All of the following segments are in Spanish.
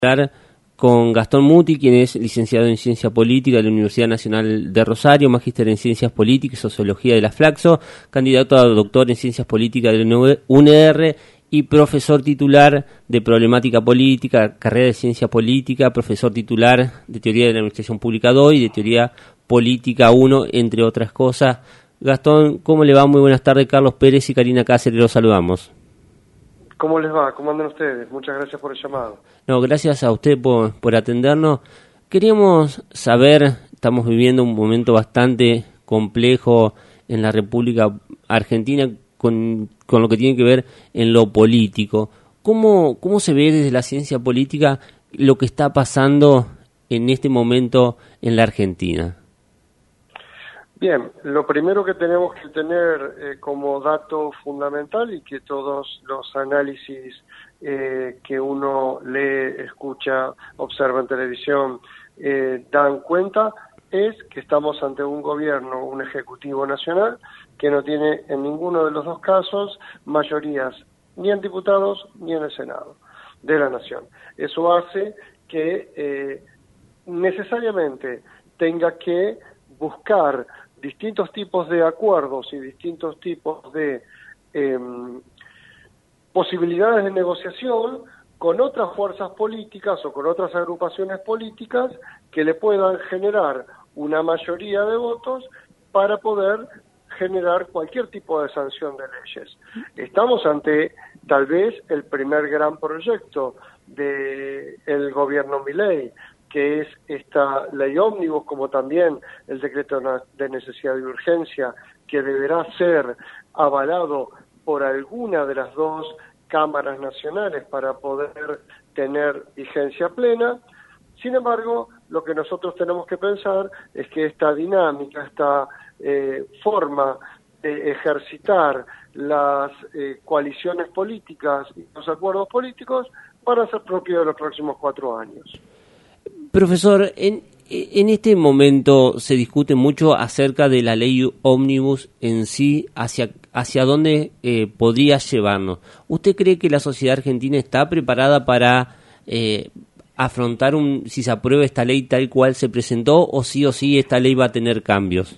Hablar con Gastón Muti, quien es licenciado en Ciencia Política de la Universidad Nacional de Rosario, magíster en Ciencias Políticas y Sociología de la Flaxo, candidato a doctor en Ciencias Políticas de la UNR y profesor titular de Problemática Política, carrera de Ciencia Política, profesor titular de Teoría de la Administración Pública 2 y de Teoría Política 1, entre otras cosas. Gastón, ¿cómo le va? Muy buenas tardes. Carlos Pérez y Karina Cáceres, los saludamos. ¿Cómo les va? ¿Cómo andan ustedes? Muchas gracias por el llamado. No, gracias a usted por atendernos. Queríamos saber, estamos viviendo un momento bastante complejo en la República Argentina con lo que tiene que ver en lo político. ¿Cómo se ve desde la ciencia política lo que está pasando en este momento en la Argentina? Bien, lo primero que tenemos que tener como dato fundamental y que todos los análisis que uno lee, escucha, observa en televisión dan cuenta es que estamos ante un gobierno, un ejecutivo nacional que no tiene en ninguno de los dos casos mayorías ni en diputados ni en el Senado de la Nación. Eso hace que necesariamente tenga que buscar distintos tipos de acuerdos y distintos tipos de posibilidades de negociación con otras fuerzas políticas o con otras agrupaciones políticas que le puedan generar una mayoría de votos para poder generar cualquier tipo de sanción de leyes. Estamos ante tal vez el primer gran proyecto del gobierno Milei, que es esta ley ómnibus, como también el decreto de necesidad y urgencia, que deberá ser avalado por alguna de las dos cámaras nacionales para poder tener vigencia plena. Sin embargo, lo que nosotros tenemos que pensar es que esta dinámica, esta forma de ejercitar las coaliciones políticas y los acuerdos políticos van a ser propios de los próximos 4 años. Profesor, en este momento se discute mucho acerca de la ley ómnibus en sí, hacia dónde podría llevarnos. ¿Usted cree que la sociedad argentina está preparada para afrontar si se aprueba esta ley tal cual se presentó, o sí esta ley va a tener cambios?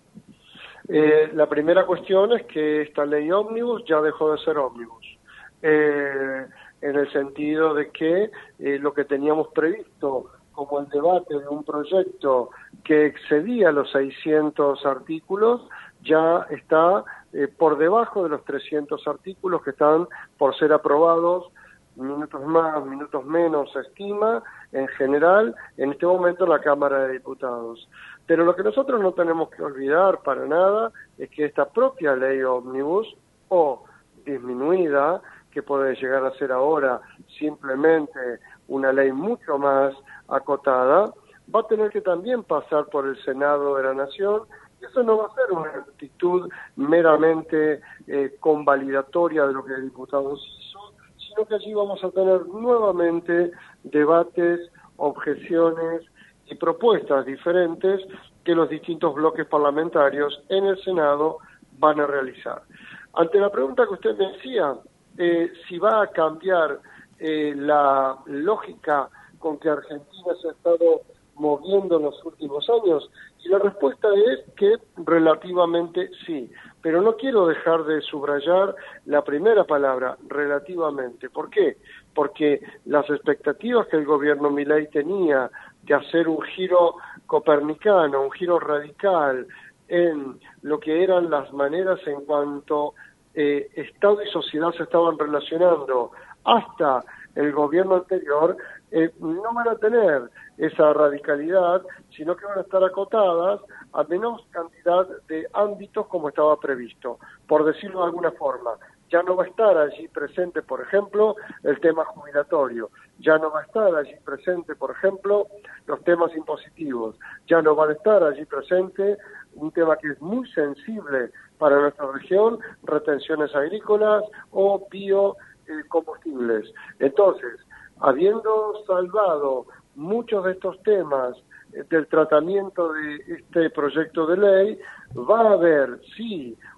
La primera cuestión es que esta ley ómnibus ya dejó de ser ómnibus, en el sentido de que lo que teníamos previsto como el debate de un proyecto que excedía los 600 artículos, ya está por debajo de los 300 artículos que están por ser aprobados, minutos más, minutos menos, se estima, en general, en este momento en la Cámara de Diputados. Pero lo que nosotros no tenemos que olvidar para nada es que esta propia ley ómnibus, o disminuida, que puede llegar a ser ahora simplemente una ley mucho más acotada, va a tener que también pasar por el Senado de la Nación, y eso no va a ser una actitud meramente convalidatoria de lo que el diputado hizo, sino que allí vamos a tener nuevamente debates, objeciones y propuestas diferentes que los distintos bloques parlamentarios en el Senado van a realizar. Ante la pregunta que usted me decía, si va a cambiar la lógica con que Argentina se ha estado moviendo en los últimos años, y la respuesta es que relativamente sí, pero no quiero dejar de subrayar la primera palabra, relativamente. ¿Por qué? Porque las expectativas que el gobierno Milei tenía de hacer un giro copernicano, un giro radical en lo que eran las maneras en cuanto Estado y sociedad se estaban relacionando hasta el gobierno anterior, no van a tener esa radicalidad, sino que van a estar acotadas a menos cantidad de ámbitos como estaba previsto. Por decirlo de alguna forma, ya no va a estar allí presente, por ejemplo, el tema jubilatorio, ya no va a estar allí presente, por ejemplo, los temas impositivos, ya no van a estar allí presente un tema que es muy sensible para nuestra región, retenciones agrícolas o biocombustibles. Entonces, habiendo salvado muchos de estos temas del tratamiento de este proyecto de ley, va a haber, sí,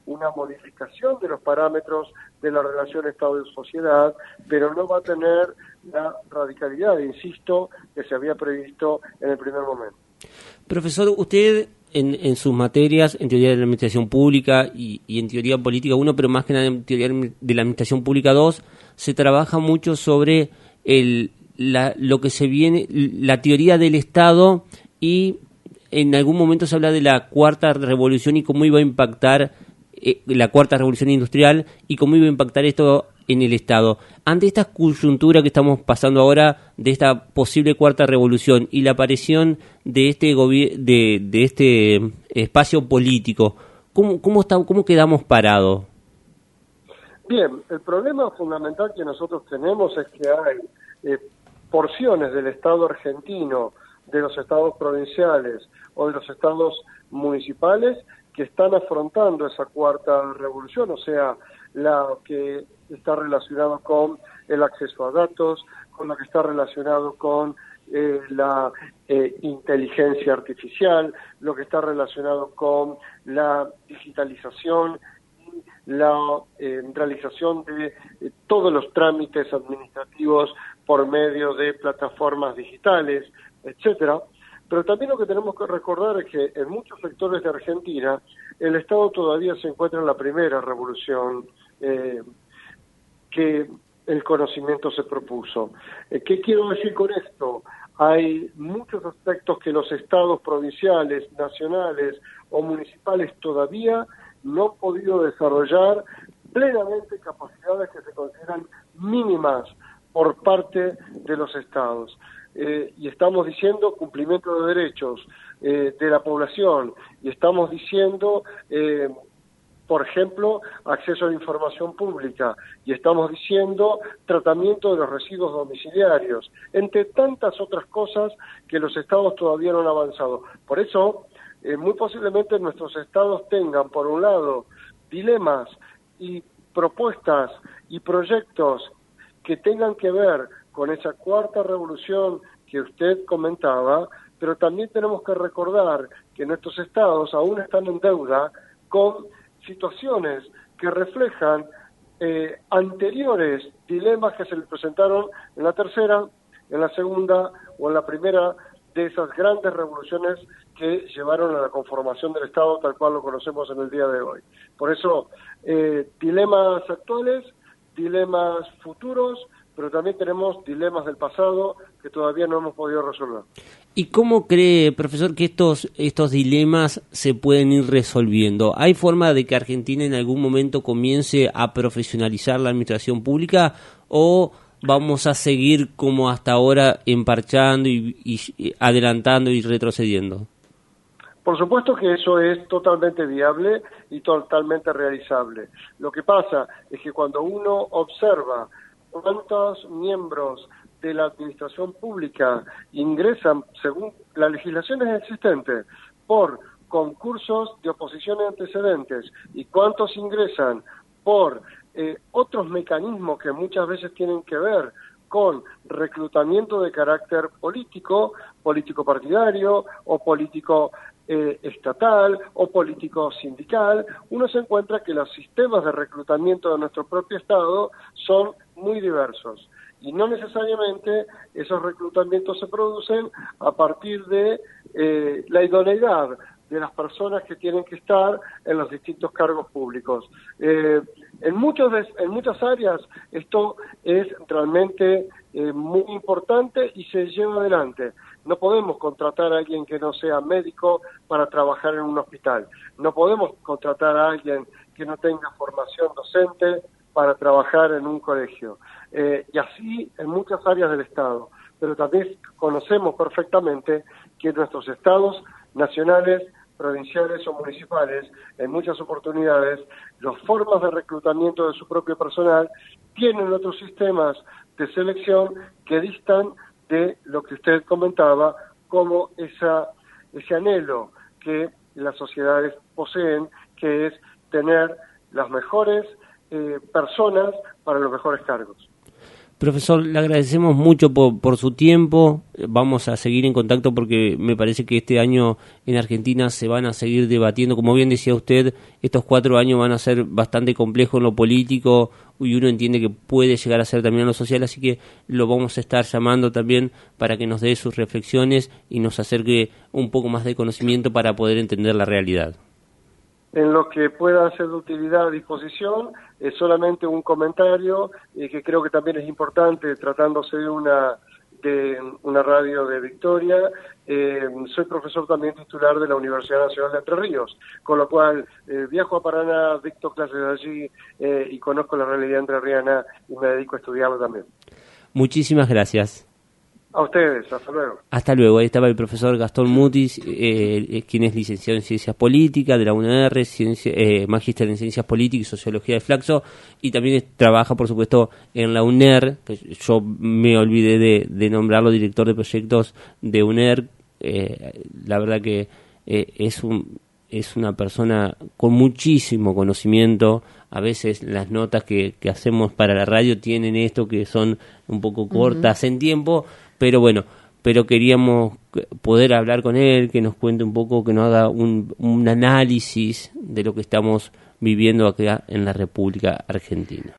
una modificación de los parámetros de la relación Estado y sociedad, pero no va a tener la radicalidad, insisto, que se había previsto en el primer momento. Profesor, usted en sus materias, en teoría de la administración pública y en teoría política 1, pero más que nada en teoría de la administración pública 2, se trabaja mucho sobre lo que se viene, la teoría del Estado, y en algún momento se habla de la cuarta revolución y cómo iba a impactar la cuarta revolución industrial y cómo iba a impactar esto en el Estado. Ante esta coyuntura que estamos pasando ahora de esta posible cuarta revolución y la aparición de este espacio político, ¿cómo quedamos parados? Bien, el problema fundamental que nosotros tenemos es que hay porciones del Estado argentino, de los estados provinciales o de los estados municipales que están afrontando esa cuarta revolución, o sea, la que está relacionado con el acceso a datos, con lo que está relacionado con la inteligencia artificial, lo que está relacionado con la digitalización, la realización de todos los trámites administrativos por medio de plataformas digitales, etcétera. Pero también lo que tenemos que recordar es que en muchos sectores de Argentina el Estado todavía se encuentra en la primera revolución que el conocimiento se propuso. ¿Qué quiero decir con esto? Hay muchos aspectos que los estados provinciales, nacionales o municipales todavía no han podido desarrollar plenamente capacidades que se consideran mínimas por parte de los estados. Y estamos diciendo cumplimiento de derechos de la población, y estamos diciendo, por ejemplo, acceso a la información pública, y estamos diciendo tratamiento de los residuos domiciliarios, entre tantas otras cosas que los estados todavía no han avanzado. Por eso, muy posiblemente nuestros estados tengan, por un lado, dilemas y propuestas y proyectos que tengan que ver con esa cuarta revolución que usted comentaba, pero también tenemos que recordar que nuestros estados aún están en deuda con situaciones que reflejan anteriores dilemas que se les presentaron en la tercera, en la segunda o en la primera de esas grandes revoluciones que llevaron a la conformación del Estado tal cual lo conocemos en el día de hoy. Por eso, dilemas actuales, dilemas futuros, pero también tenemos dilemas del pasado que todavía no hemos podido resolver. ¿Y cómo cree, profesor, que estos dilemas se pueden ir resolviendo? ¿Hay forma de que Argentina en algún momento comience a profesionalizar la administración pública, o vamos a seguir como hasta ahora emparchando y adelantando y retrocediendo? Por supuesto que eso es totalmente viable y totalmente realizable. Lo que pasa es que cuando uno observa cuántos miembros de la administración pública ingresan, según la legislación existente, por concursos de oposiciones antecedentes, y cuántos ingresan por otros mecanismos que muchas veces tienen que ver con reclutamiento de carácter político, político partidario o político estatal o político sindical, uno se encuentra que los sistemas de reclutamiento de nuestro propio Estado son muy diversos, y no necesariamente esos reclutamientos se producen a partir de la idoneidad de las personas que tienen que estar en los distintos cargos públicos. En muchas áreas esto es realmente muy importante y se lleva adelante. No podemos contratar a alguien que no sea médico para trabajar en un hospital. No podemos contratar a alguien que no tenga formación docente para trabajar en un colegio. Y así en muchas áreas del Estado. Pero también conocemos perfectamente que nuestros estados nacionales, provinciales o municipales, en muchas oportunidades, las formas de reclutamiento de su propio personal tienen otros sistemas de selección que distan de lo que usted comentaba, como ese anhelo que las sociedades poseen, que es tener las mejores personas para los mejores cargos. Profesor, le agradecemos mucho por su tiempo. Vamos a seguir en contacto porque me parece que este año en Argentina se van a seguir debatiendo. Como bien decía usted, estos 4 años van a ser bastante complejos en lo político y uno entiende que puede llegar a ser también en lo social, así que lo vamos a estar llamando también para que nos dé sus reflexiones y nos acerque un poco más de conocimiento para poder entender la realidad. En lo que pueda ser de utilidad a disposición, es solamente un comentario que creo que también es importante, tratándose de una radio de Victoria. Soy profesor también titular de la Universidad Nacional de Entre Ríos, con lo cual viajo a Paraná, dicto clases allí y conozco la realidad entrerriana y me dedico a estudiarlo también. Muchísimas gracias. A ustedes, hasta luego. Hasta luego. Ahí estaba el profesor Gastón Mutis, quien es licenciado en Ciencias Políticas de la UNR, magíster en Ciencias Políticas y Sociología de Flaxo, y también trabaja, por supuesto, en la UNER, que yo me olvidé de nombrarlo, director de proyectos de UNER. La verdad que es una persona con muchísimo conocimiento. A veces las notas que hacemos para la radio tienen esto, que son un poco cortas en tiempo, pero bueno, queríamos poder hablar con él, que nos cuente un poco, que nos haga un análisis de lo que estamos viviendo acá en la República Argentina.